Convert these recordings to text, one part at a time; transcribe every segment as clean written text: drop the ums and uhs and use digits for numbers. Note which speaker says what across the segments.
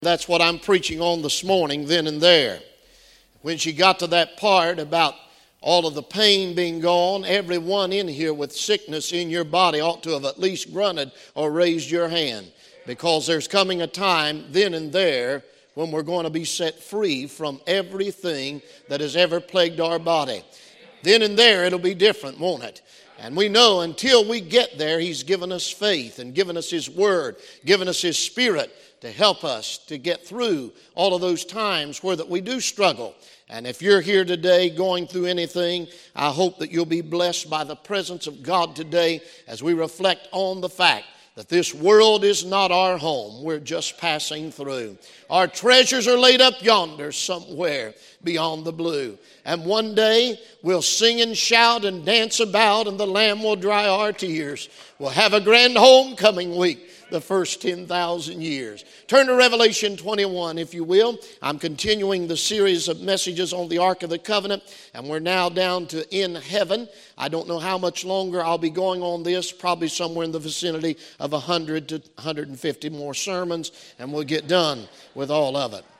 Speaker 1: That's what I'm preaching on this morning, then and there. When she got to that part about all of the pain being gone, everyone in here with sickness in your body ought to have at least grunted or raised your hand. Because there's coming a time, then and there, when we're going to be set free from everything that has ever plagued our body. Then and there, it'll be different, won't it? And we know until we get there, He's given us faith and given us His Word, given us His Spirit to help us to get through all of those times where that we do struggle. And if you're here today going through anything, I hope that you'll be blessed by the presence of God today as we reflect on the fact that this world is not our home. We're just passing through. Our treasures are laid up yonder somewhere beyond the blue. And one day we'll sing and shout and dance about, and the Lamb will dry our tears. We'll have a grand homecoming week, the first 10,000 years. Turn to Revelation 21, if you will. I'm continuing the series of messages on the Ark of the Covenant, and we're now down to in heaven. I don't know how much longer I'll be going on this, probably somewhere in the vicinity of 100 to 150 more sermons, and we'll get done with all of it.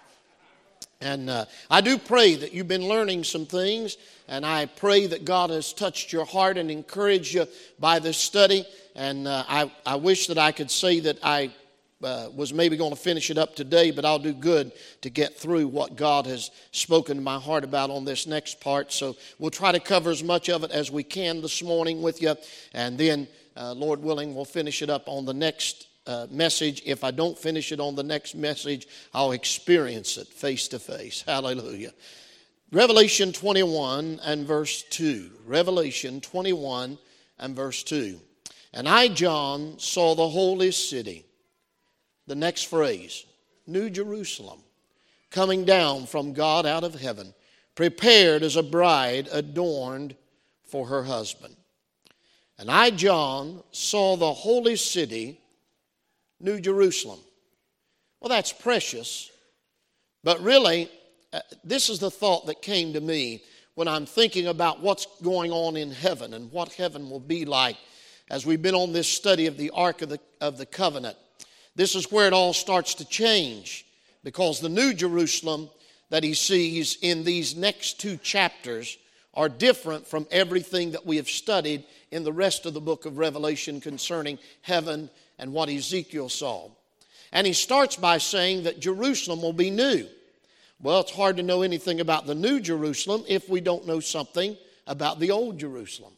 Speaker 1: And I do pray that you've been learning some things, and I pray that God has touched your heart and encouraged you by this study. And I wish that I could say that I was maybe going to finish it up today, but I'll do good to get through what God has spoken to my heart about on this next part. So we'll try to cover as much of it as we can this morning with you, and then, Lord willing, we'll finish it up on the next message. If I don't finish it on the next message, I'll experience it face to face. Hallelujah. Revelation 21 and verse 2. Revelation 21 and verse 2. And I, John, saw the holy city, the next phrase, New Jerusalem, coming down from God out of heaven, prepared as a bride adorned for her husband. And I, John, saw the holy city, New Jerusalem. Well, that's precious, but really, this is the thought that came to me when I'm thinking about what's going on in heaven and what heaven will be like as we've been on this study of the Ark of the Covenant. This is where it all starts to change, because the New Jerusalem that he sees in these next two chapters are different from everything that we have studied in the rest of the book of Revelation concerning heaven and what Ezekiel saw. And he starts by saying that Jerusalem will be new. Well, it's hard to know anything about the New Jerusalem if we don't know something about the Old Jerusalem.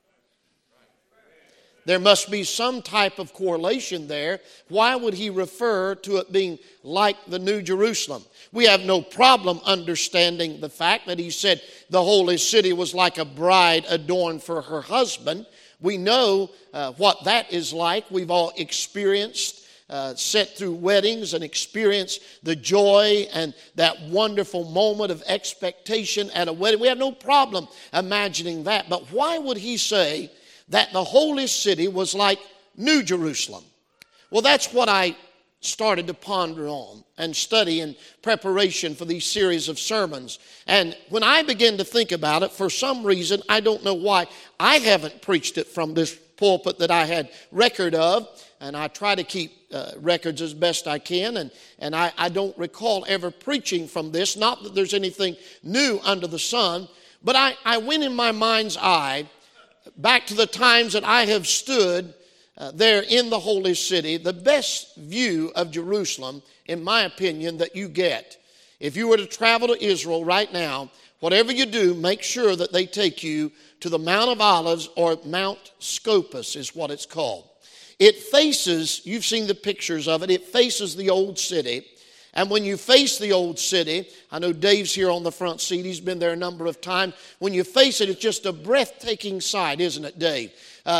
Speaker 1: There must be some type of correlation there. Why would he refer to it being like the New Jerusalem? We have no problem understanding the fact that he said the holy city was like a bride adorned for her husband. We know what that is like. We've all experienced, sat through weddings and experienced the joy and that wonderful moment of expectation at a wedding. We have no problem imagining that. But why would he say that the holy city was like New Jerusalem? Well, that's what I started to ponder on and study in preparation for these series of sermons. And when I began to think about it, for some reason, I don't know why, I haven't preached it from this pulpit that I had record of, and I try to keep records as best I can, and I don't recall ever preaching from this. Not that there's anything new under the sun, but I went in my mind's eye back to the times that I have stood there in the holy city. The best view of Jerusalem, in my opinion, that you get, if you were to travel to Israel right now, whatever you do, make sure that they take you to the Mount of Olives, or Mount Scopus is what it's called. It faces, you've seen the pictures of it, it faces the old city. And when you face the old city, I know Dave's here on the front seat, he's been there a number of times. When you face it, it's just a breathtaking sight, isn't it, Dave?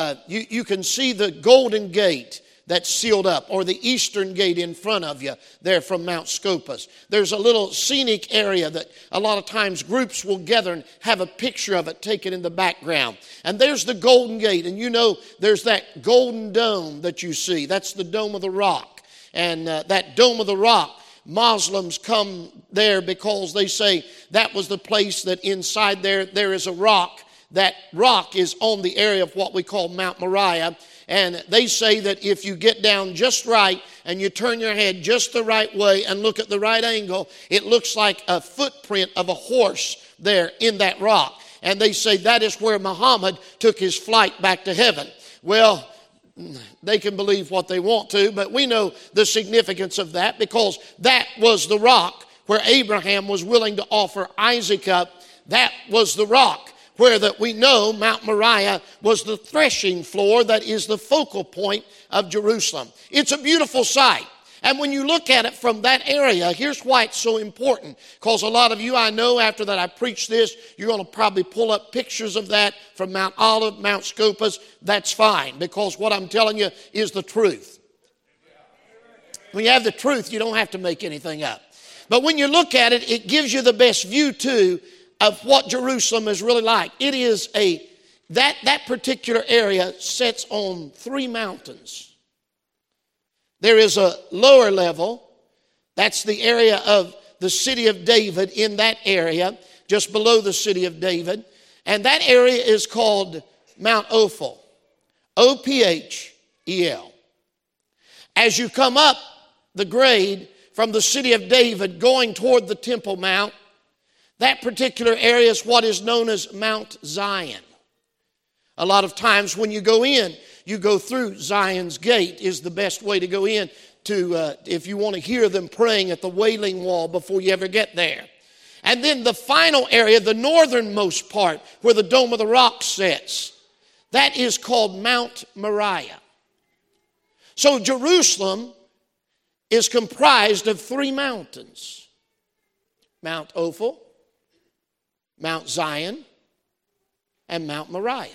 Speaker 1: You can see the Golden Gate that's sealed up, or the Eastern Gate in front of you there from Mount Scopus. There's a little scenic area that a lot of times groups will gather and have a picture of it taken in the background. And there's the Golden Gate, and you know there's that golden dome that you see. That's the Dome of the Rock. And that Dome of the Rock, Muslims come there because they say that was the place that inside there is a rock. That rock is on the area of what we call Mount Moriah. And they say that if you get down just right and you turn your head just the right way and look at the right angle, it looks like a footprint of a horse there in that rock. And they say that is where Muhammad took his flight back to heaven. Well, they can believe what they want to, but we know the significance of that because that was the rock where Abraham was willing to offer Isaac up. That was the rock where that we know Mount Moriah was the threshing floor that is the focal point of Jerusalem. It's a beautiful sight. And when you look at it from that area, here's why it's so important. Because a lot of you, I know after that I preach this, you're going to probably pull up pictures of that from Mount Olive, Mount Scopas. That's fine, because what I'm telling you is the truth. When you have the truth, you don't have to make anything up. But when you look at it, it gives you the best view, too, of what Jerusalem is really like. It is that particular area sits on 3 mountains. There is a lower level. That's the area of the city of David in that area, just below the city of David. And that area is called Mount Ophel. O-P-H-E-L. As you come up the grade from the city of David going toward the Temple Mount, that particular area is what is known as Mount Zion. A lot of times when you go in, you go through Zion's Gate is the best way to go in to if you want to hear them praying at the Wailing Wall before you ever get there. And then the final area, the northernmost part where the Dome of the Rock sits, that is called Mount Moriah. So Jerusalem is comprised of 3 mountains. Mount Ophel, Mount Zion, and Mount Moriah.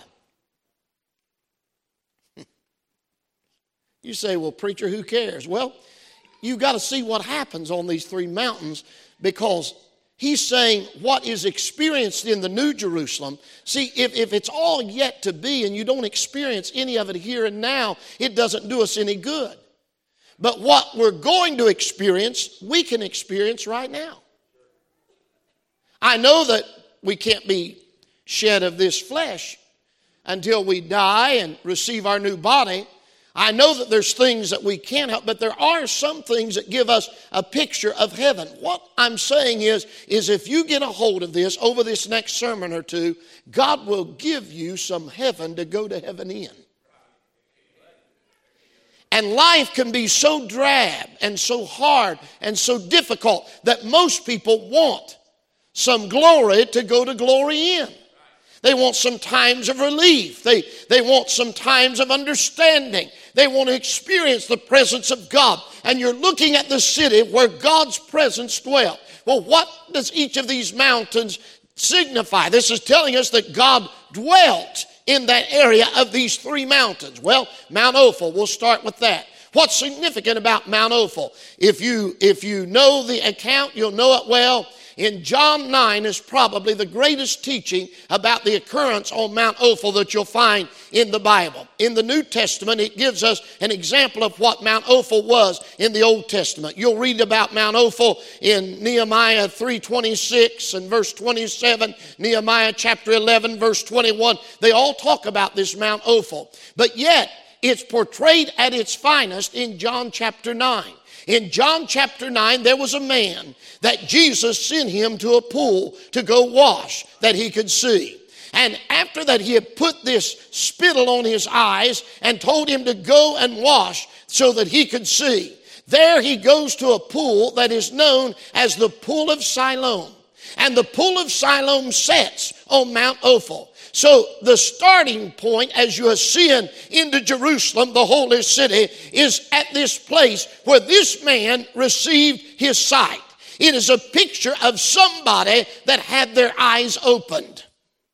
Speaker 1: You say, well, preacher, who cares? Well, you've got to see what happens on these 3 mountains, because he's saying what is experienced in the New Jerusalem. See, if it's all yet to be and you don't experience any of it here and now, it doesn't do us any good. But what we're going to experience, we can experience right now. I know that we can't be shed of this flesh until we die and receive our new body. I know that there's things that we can't help, but there are some things that give us a picture of heaven. What I'm saying is if you get a hold of this over this next sermon or two, God will give you some heaven to go to heaven in. And life can be so drab and so hard and so difficult that most people want some glory to go to glory in. They want some times of relief. They want some times of understanding. They want to experience the presence of God. And you're looking at the city where God's presence dwelt. Well, what does each of these mountains signify? This is telling us that God dwelt in that area of these 3 mountains. Well, Mount Ophel, we'll start with that. What's significant about Mount Ophel? If you know the account, you'll know it well. In John 9 is probably the greatest teaching about the occurrence on Mount Ophel that you'll find in the Bible. In the New Testament, it gives us an example of what Mount Ophel was in the Old Testament. You'll read about Mount Ophel in Nehemiah 3:26 and verse 27, Nehemiah chapter 11, verse 21. They all talk about this Mount Ophel. But yet, it's portrayed at its finest in John chapter 9. In John chapter 9, there was a man that Jesus sent him to a pool to go wash that he could see. And after that, he had put this spittle on his eyes and told him to go and wash so that he could see. There he goes to a pool that is known as the Pool of Siloam. And the Pool of Siloam sits on Mount Ophel. So the starting point as you ascend into Jerusalem, the holy city, is at this place where this man received his sight. It is a picture of somebody that had their eyes opened.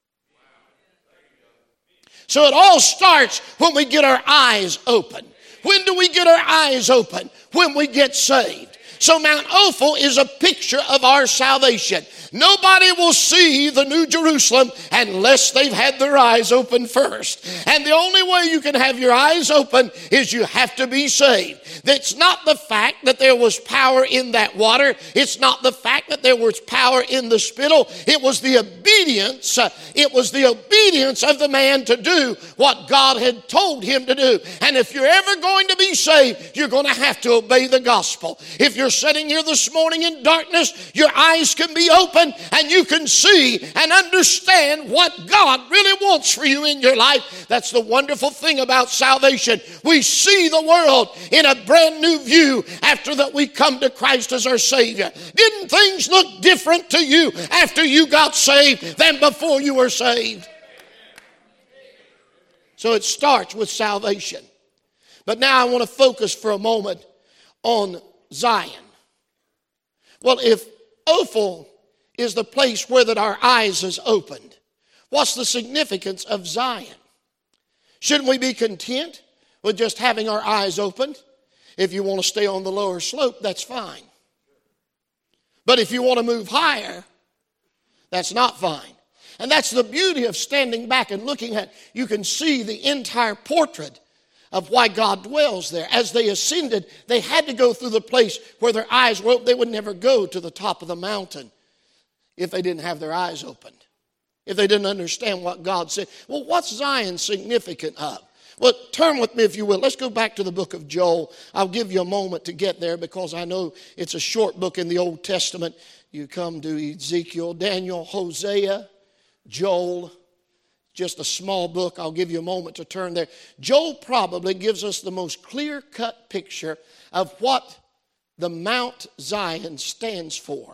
Speaker 1: So it all starts when we get our eyes open. When do we get our eyes open? When we get saved. So Mount Ophel is a picture of our salvation. Nobody will see the New Jerusalem unless they've had their eyes open first. And the only way you can have your eyes open is you have to be saved. It's not the fact that there was power in that water. It's not the fact that there was power in the spittle. It was the obedience. It was the obedience of the man to do what God had told him to do. And if you're ever going to be saved, you're going to have to obey the gospel. If you're sitting here this morning in darkness, your eyes can be open and you can see and understand what God really wants for you in your life. That's the wonderful thing about salvation. We see the world in a brand new view after that we come to Christ as our Savior. Didn't things look different to you after you got saved than before you were saved? So it starts with salvation. But now I want to focus for a moment on Zion. Well, if Ophel is the place where that our eyes is opened, what's the significance of Zion? Shouldn't we be content with just having our eyes opened? If you want to stay on the lower slope, that's fine. But if you want to move higher, that's not fine. And that's the beauty of standing back and looking at, you can see the entire portrait of why God dwells there. As they ascended, they had to go through the place where their eyes were open. They would never go to the top of the mountain if they didn't have their eyes opened, if they didn't understand what God said. Well, what's Zion significant of? Well, turn with me if you will. Let's go back to the book of Joel. I'll give you a moment to get there because I know it's a short book in the Old Testament. You come to Ezekiel, Daniel, Hosea, Joel, just a small book. I'll give you a moment to turn there. Joel probably gives us the most clear-cut picture of what the Mount Zion stands for.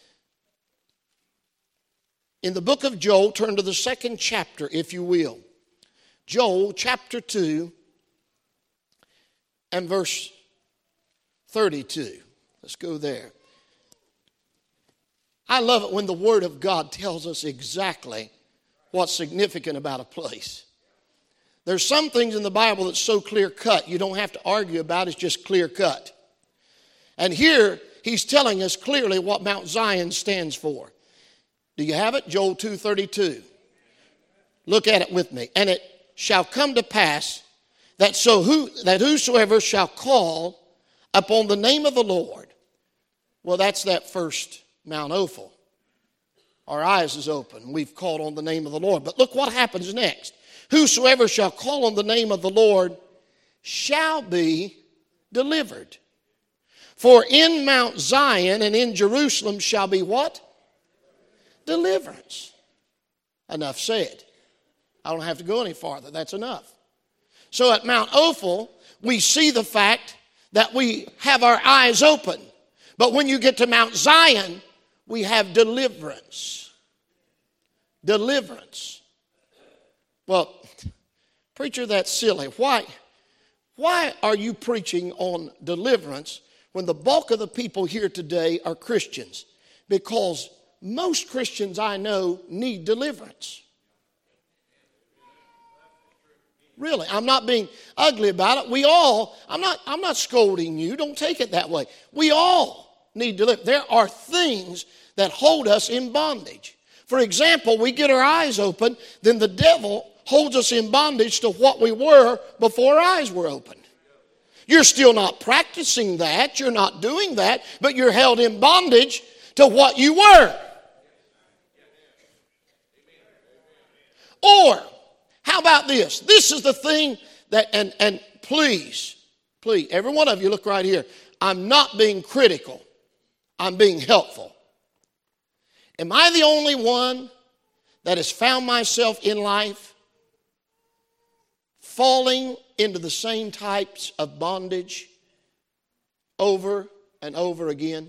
Speaker 1: In the book of Joel, turn to the 2nd chapter, if you will. Joel chapter 2 and verse 32. Let's go there. I love it when the Word of God tells us exactly what's significant about a place. There's some things in the Bible that's so clear-cut, you don't have to argue about it, it's just clear-cut. And here, he's telling us clearly what Mount Zion stands for. Do you have it? Joel 2:32. Look at it with me. And it shall come to pass that whosoever shall call upon the name of the Lord. Well, that's that first Mount Ophel. Our eyes is open. We've called on the name of the Lord. But look what happens next. Whosoever shall call on the name of the Lord shall be delivered. For in Mount Zion and in Jerusalem shall be what? Deliverance. Enough said. I don't have to go any farther. That's enough. So at Mount Ophel, we see the fact that we have our eyes open. But when you get to Mount Zion, we have deliverance. Deliverance. Well, preacher, that's silly. Why are you preaching on deliverance when the bulk of the people here today are Christians? Because most Christians I know need deliverance. Really, I'm not being ugly about it. I'm not scolding you. Don't take it that way. We all need deliverance. There are things that hold us in bondage. For example, we get our eyes open, then the devil holds us in bondage to what we were before our eyes were opened. You're still not practicing that. You're not doing that, but you're held in bondage to what you were. Or, how about this? This is the thing that, and please, every one of you look right here. I'm not being critical. I'm being helpful. Am I the only one that has found myself in life falling into the same types of bondage over and over again?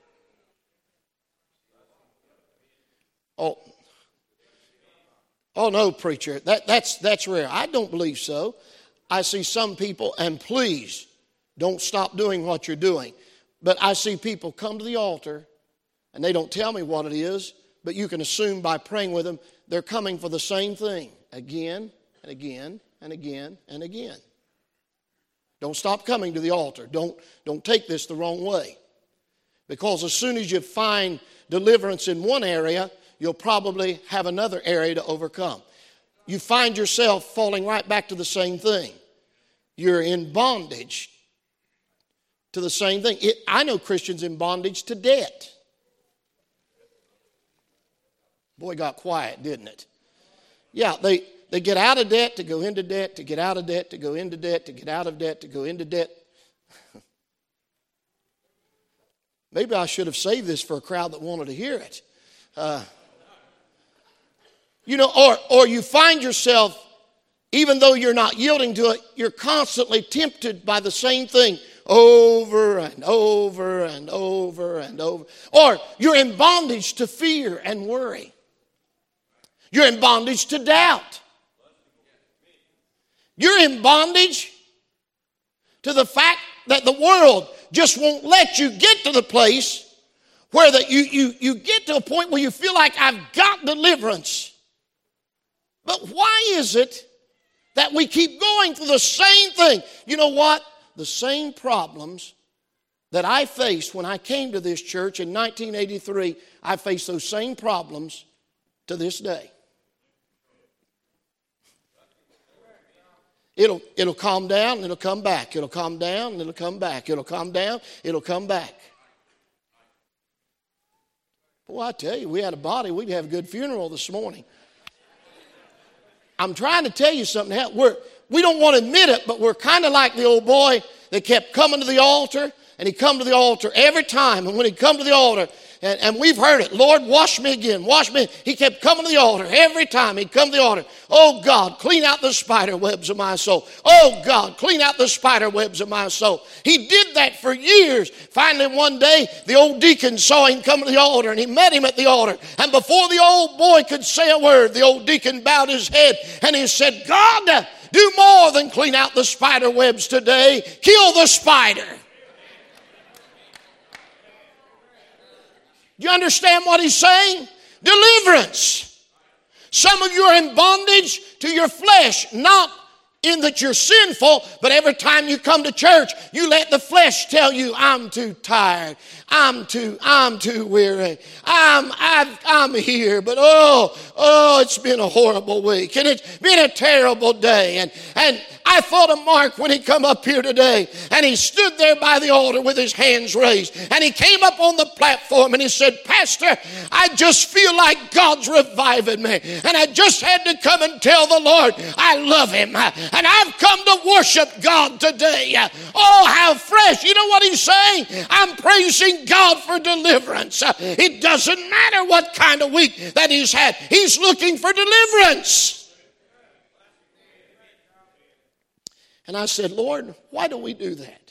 Speaker 1: Oh no, preacher, that's rare. I don't believe so. I see some people, and please don't stop doing what you're doing, but I see people come to the altar and they don't tell me what it is, but you can assume by praying with them, they're coming for the same thing again and again and again and again. Don't stop coming to the altar. Don't take this the wrong way. Because as soon as you find deliverance in one area, you'll probably have another area to overcome. You find yourself falling right back to the same thing. You're in bondage to the same thing. I know Christians in bondage to debt. Boy, it got quiet, didn't it? Yeah, they get out of debt to go into debt, to get out of debt, to go into debt, to get out of debt, to go into debt. Maybe I should have saved this for a crowd that wanted to hear it. Or you find yourself, even though you're not yielding to it, you're constantly tempted by the same thing over and over and over and over. Or you're in bondage to fear and worry. You're in bondage to doubt. You're in bondage to the fact that the world just won't let you get to the place where you get to a point where you feel like I've got deliverance. But why is it that we keep going through the same thing? You know what? The same problems that I faced when I came to this church in 1983, I face those same problems to this day. It'll calm down and it'll come back. It'll calm down and it'll come back. It'll calm down, it'll come back. Boy, I tell you, we had a body, we'd have a good funeral this morning. I'm trying to tell you something. We don't want to admit it, but we're kind of like the old boy that kept coming to the altar, and he'd come to the altar every time. And when he'd come to the altar, and we've heard it, Lord, wash me again, wash me. He kept coming to the altar every time he'd come to the altar. Oh, God, clean out the spider webs of my soul. Oh, God, clean out the spider webs of my soul. He did that for years. Finally, one day, the old deacon saw him come to the altar, and he met him at the altar. And before the old boy could say a word, the old deacon bowed his head, and he said, God, do more than clean out the spider webs today. Kill the spider. Do you understand what he's saying? Deliverance. Some of you are in bondage to your flesh, not in that you're sinful, but every time you come to church, you let the flesh tell you, I'm too tired, I'm too weary, I'm here, but it's been a horrible week, and it's been a terrible day, and I thought of Mark when he come up here today, and he stood there by the altar with his hands raised, and he came up on the platform and he said, Pastor, I just feel like God's reviving me, and I just had to come and tell the Lord I love him, and I've come to worship God today. Oh, how fresh. You know what he's saying? I'm praising God for deliverance. It doesn't matter what kind of week that he's had. He's looking for deliverance. And I said, Lord, why do we do that?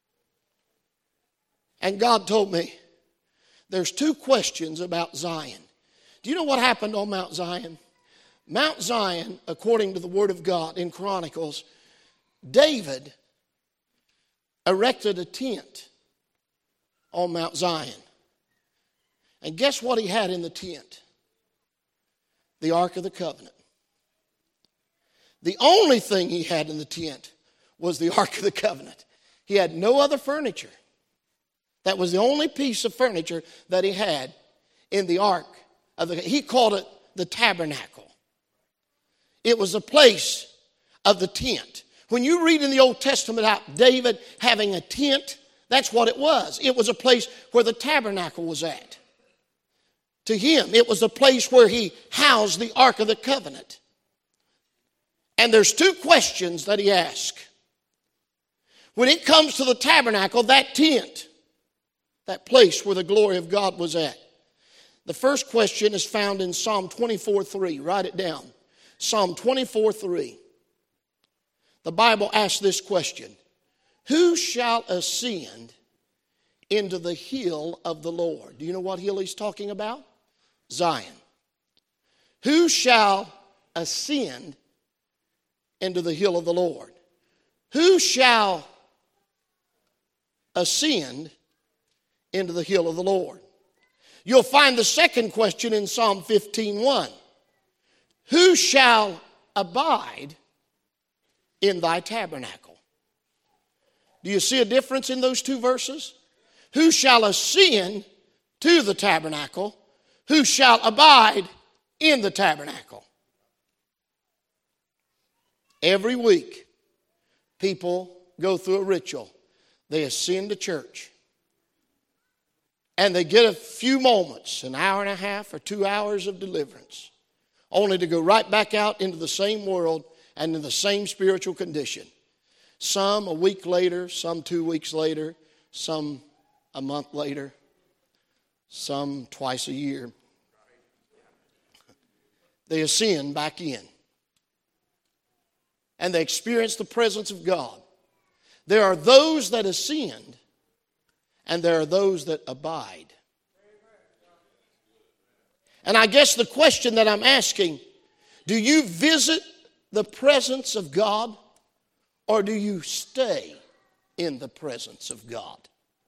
Speaker 1: And God told me, there's two questions about Zion. Do you know what happened on Mount Zion? Mount Zion, according to the Word of God in Chronicles, David erected a tent on Mount Zion. And guess what he had in the tent? The Ark of the Covenant. The only thing he had in the tent was the Ark of the Covenant. He had no other furniture. That was the only piece of furniture that he had in the Ark of the Covenant. He called it the tabernacle. It was a place of the tent. When you read in the Old Testament about David having a tent, that's what it was. It was a place where the tabernacle was at. To him, it was a place where he housed the Ark of the Covenant. And there's two questions that he asked. When it comes to the tabernacle, that tent, that place where the glory of God was at. The first question is found in Psalm 24:3. Write it down. Psalm 24:3. The Bible asks this question. Who shall ascend into the hill of the Lord? Do you know what hill he's talking about? Zion. Who shall ascend into the hill of the Lord? Who shall ascend into the hill of the Lord? You'll find the second question in Psalm 15:1. Who shall abide in thy tabernacle? Do you see a difference in those two verses? who shall ascend to the tabernacle, who shall abide in the tabernacle. Every week, people go through a ritual. They ascend to church. And they get a few moments, an hour and a half or 2 hours of deliverance, only to go right back out into the same world and in the same spiritual condition. Some a week later, some 2 weeks later, some a month later, some twice a year. They ascend back in. And they experience the presence of God. There are those that ascend, and there are those that abide. And I guess the question that I'm asking, do you visit the presence of God, or do you stay in the presence of God?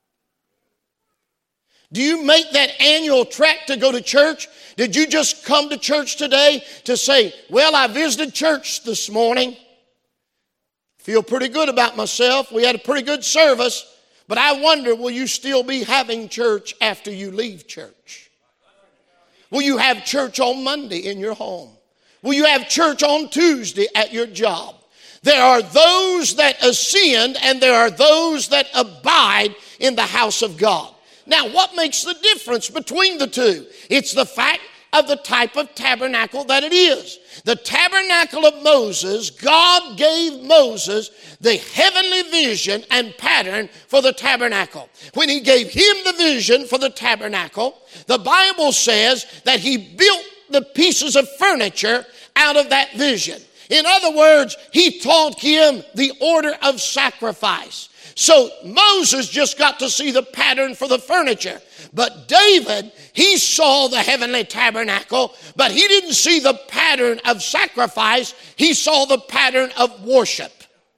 Speaker 1: Do you make that annual trek to go to church? Did you just come to church today to say, well, I visited church this morning. Feel pretty good about myself. We had a pretty good service. But I wonder, will you still be having church after you leave church? Will you have church on Monday in your home? Will you have church on Tuesday at your job? There are those that ascend and there are those that abide in the house of God. Now, what makes the difference between the two? It's the fact of the type of tabernacle that it is. The tabernacle of Moses, God gave Moses the heavenly vision and pattern for the tabernacle. When he gave him the vision for the tabernacle, the Bible says that he built the pieces of furniture out of that vision. In other words, he taught him the order of sacrifice. So Moses just got to see the pattern for the furniture. But David, he saw the heavenly tabernacle, but he didn't see the pattern of sacrifice. He saw the pattern of worship.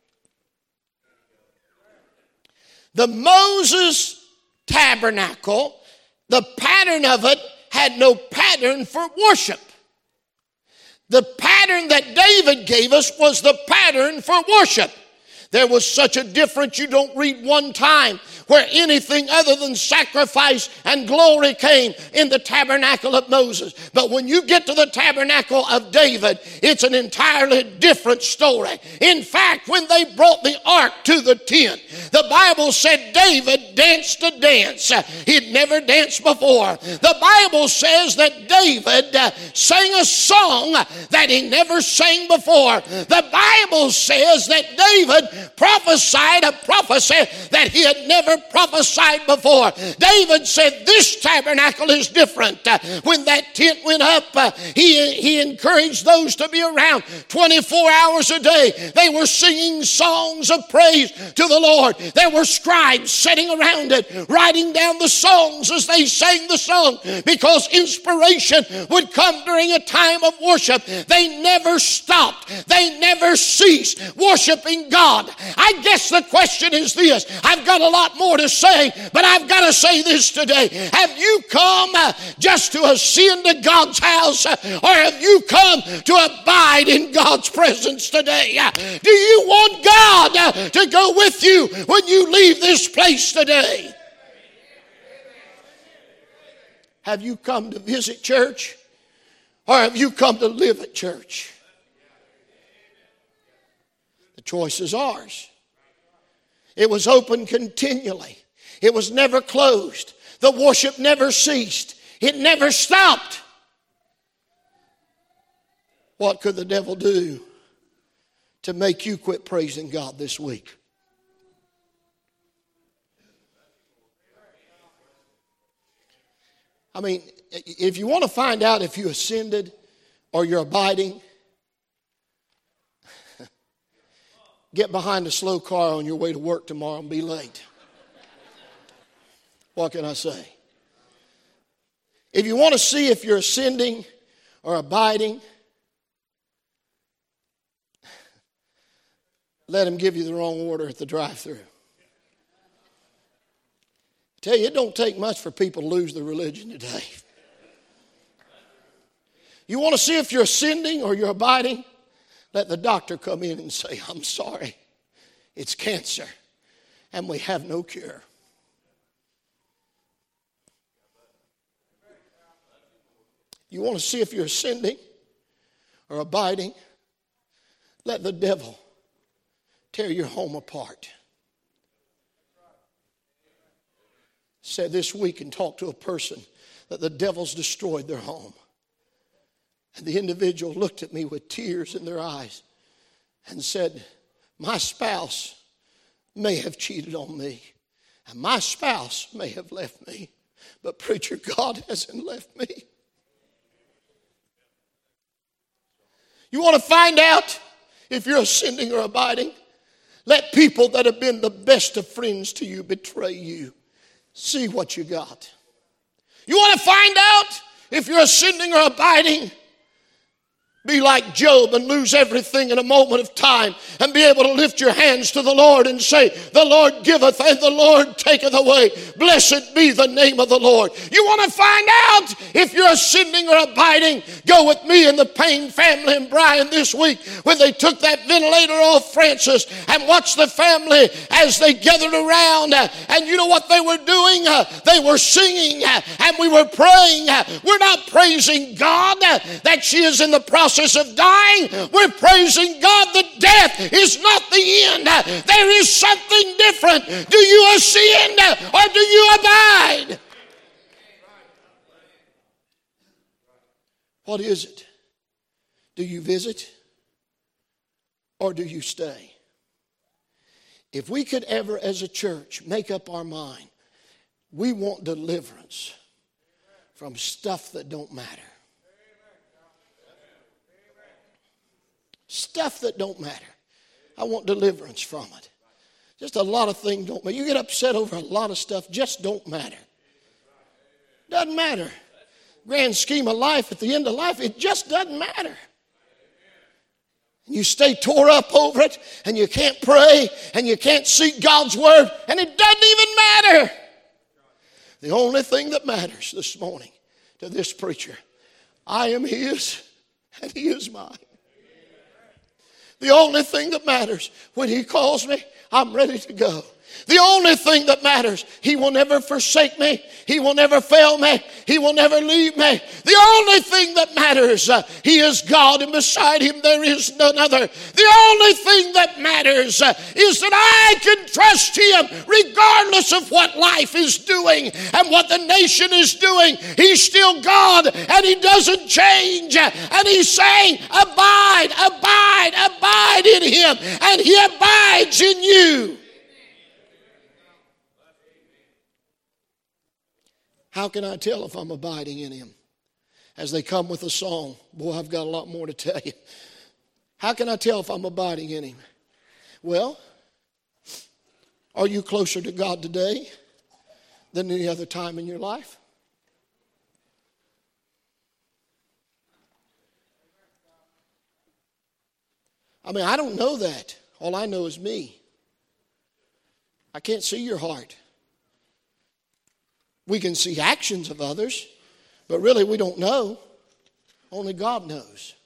Speaker 1: The Moses tabernacle, the pattern of it had no pattern for worship. The pattern that David gave us was the pattern for worship. There was such a difference you don't read one time where anything other than sacrifice and glory came in the tabernacle of Moses. But when you get to the tabernacle of David, it's an entirely different story. In fact, when they brought the ark to the tent, the Bible said David danced a dance he'd never danced before. The Bible says that David sang a song that he never sang before. The Bible says that David prophesied a prophecy that he had never prophesied before. David said, this tabernacle is different. When that tent went up, he encouraged those to be around 24 hours a day. They were singing songs of praise to the Lord. There were scribes sitting around it, writing down the songs as they sang the song, because inspiration would come during a time of worship. They never stopped. They never ceased worshiping God. I guess the question is this. I've got a lot more to say, but I've got to say this today. Have you come just to ascend to God's house, or have you come to abide in God's presence today? Do you want God to go with you when you leave this place today? Have you come to visit church, or have you come to live at church? The choice is ours. It was open continually. It was never closed. The worship never ceased. It never stopped. What could the devil do to make you quit praising God this week? I mean, if you want to find out if you ascended or you're abiding, get behind a slow car on your way to work tomorrow and be late. What can I say? If you want to see if you're ascending or abiding, let him give you the wrong order at the drive-thru. I tell you, it don't take much for people to lose their religion today. You want to see if you're ascending or you're abiding? Let the doctor come in and say, I'm sorry, it's cancer, and we have no cure. You want to see if you're ascending or abiding? Let the devil tear your home apart. Said this week and talked to a person that the devil's destroyed their home. And the individual looked at me with tears in their eyes and said, my spouse may have cheated on me, and my spouse may have left me, but preacher, God hasn't left me. You want to find out if you're ascending or abiding? Let people that have been the best of friends to you betray you. See what you got. You want to find out if you're ascending or abiding? Be like Job and lose everything in a moment of time and be able to lift your hands to the Lord and say, the Lord giveth and the Lord taketh away. Blessed be the name of the Lord. You want to find out if you're ascending or abiding? Go with me and the Payne family and Brian this week when they took that ventilator off Francis and watched the family as they gathered around. And you know what they were doing? They were singing and we were praying. We're not praising God that she is in the process of dying. We're praising God that death is not the end. There is something different. Do you ascend or do you abide? What is it? Do you visit or do you stay? If we could ever as a church make up our mind, we want deliverance from stuff that don't matter. Stuff that don't matter. I want deliverance from it. Just a lot of things don't matter. You get upset over a lot of stuff, just don't matter. Doesn't matter. Grand scheme of life, at the end of life, it just doesn't matter. You stay tore up over it, and you can't pray, and you can't seek God's word, and it doesn't even matter. The only thing that matters this morning to this preacher, I am his, and he is mine. The only thing that matters, when he calls me, I'm ready to go. The only thing that matters, he will never forsake me. He will never fail me. He will never leave me. The only thing that matters, he is God and beside him there is none other. The only thing that matters is that I can trust him regardless of what life is doing and what the nation is doing. He's still God and he doesn't change. And he's saying, abide, abide, abide in him, and he abides in you. How can I tell if I'm abiding in him? As they come with a song, boy, I've got a lot more to tell you. How can I tell if I'm abiding in him? Well, are you closer to God today than any other time in your life? I mean, I don't know that. All I know is me. I can't see your heart. We can see actions of others, but really we don't know. Only God knows.